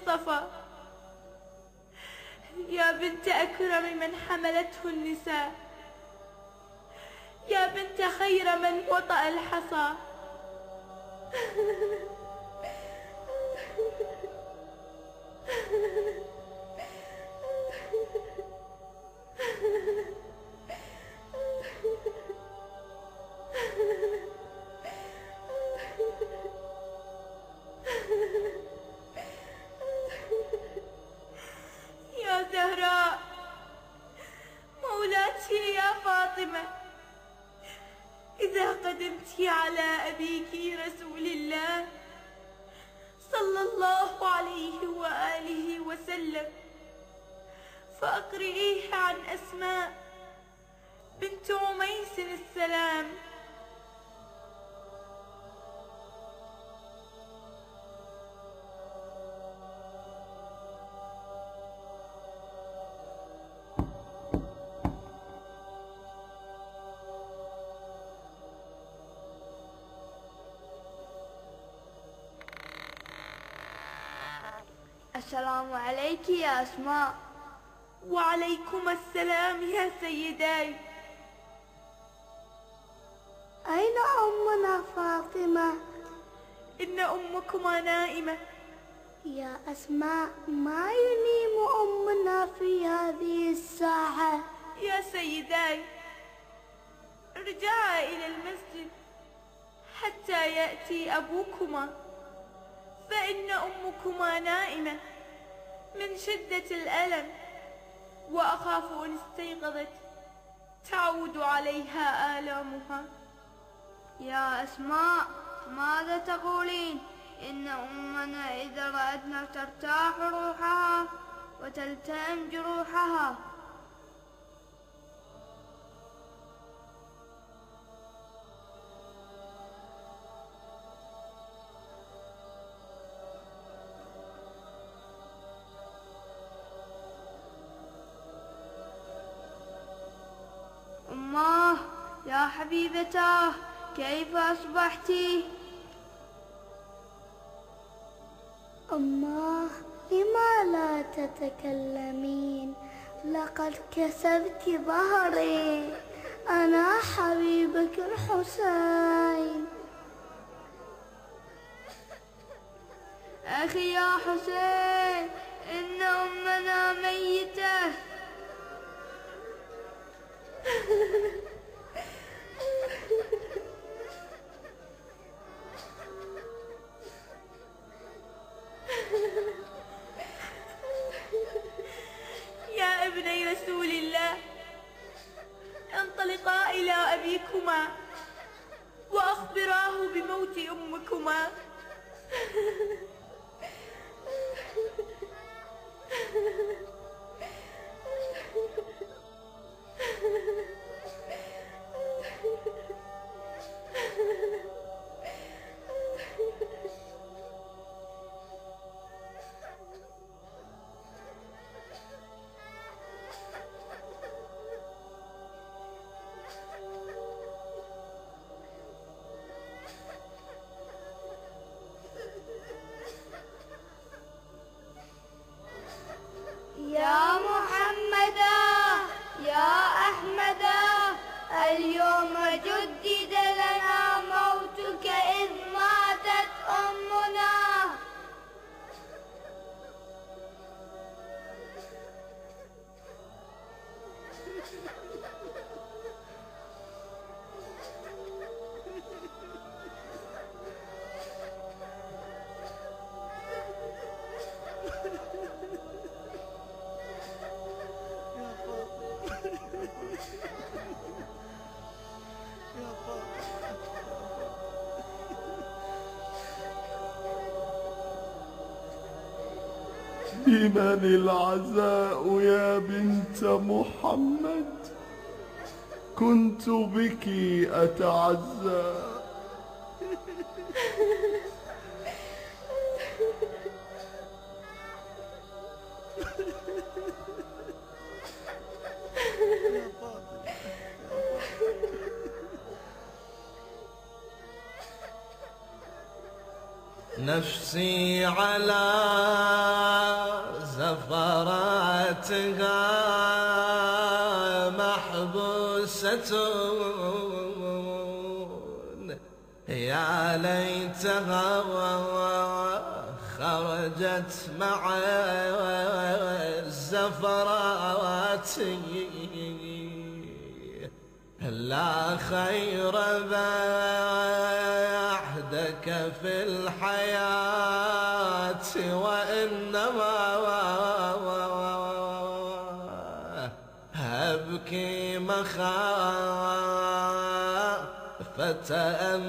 المصطفى، يا بنت أكرم من حملته النساء، يا بنت خير من وطأ الحصى. يا زهراء مولاتي يا فاطمة، إذا قدمت على أبيك رسول الله صلى الله عليه وآله وسلم فأقرئيه عن أسماء بنت عميس السلام. السلام عليك يا أسماء. وعليكم السلام يا سيداي. أين أمنا فاطمة؟ إن أمكما نائمة. يا أسماء، ما ينيم أمنا في هذه الساعة؟ يا سيداي، ارجعا إلى المسجد حتى يأتي أبوكما، فإن أمكما نائمة من شدة الألم، وأخاف إن استيقظت تعود عليها آلامها. يا أسماء، ماذا تقولين؟ إن أمنا إذا رأتنا ترتاح روحها وتلتئم جروحها. أماه يا حبيبتاه، كيف أصبحتِ؟ أماه، لما لا تتكلمين؟ لقد كسرت ظهري، أنا حبيبك الحسين. أخي يا حسين، إن أمنا ميتة. يا ابني رسول الله، انطلقا إلى أبيكما وأخبراه بموت أمكما. يا محمدا، يا أحمدا، اليوم جدد لنا موتك إذ ماتت أمنا. لمن العزاء يا بنت محمد؟ كنت بك أتعزى. نفسي على زفراتها محبوسة، يا ليتها خرجت مع الزفرات، لا خير بعدك في الحياة، وإنما أبكي مخافة أن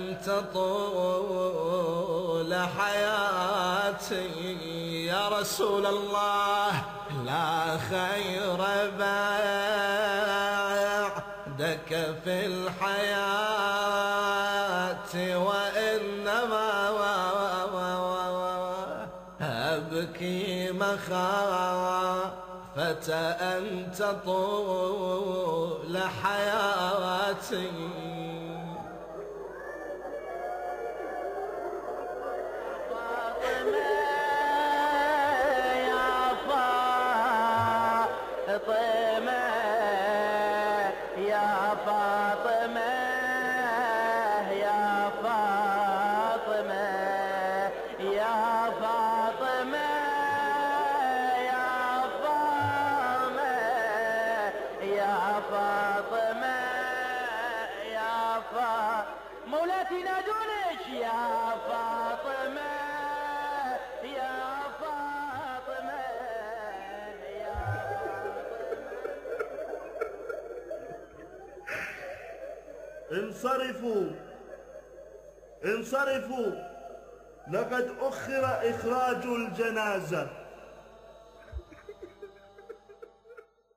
تطول حياتي. يا رسول الله لا خير بعدك في الحياة، وإنما أبكي مخافة أن تطول حياتي. مولاتي نادونك يا فاطمة، يا فاطمة، يا فاطمة. انصرفوا انصرفوا، لقد أخر إخراج الجنازة.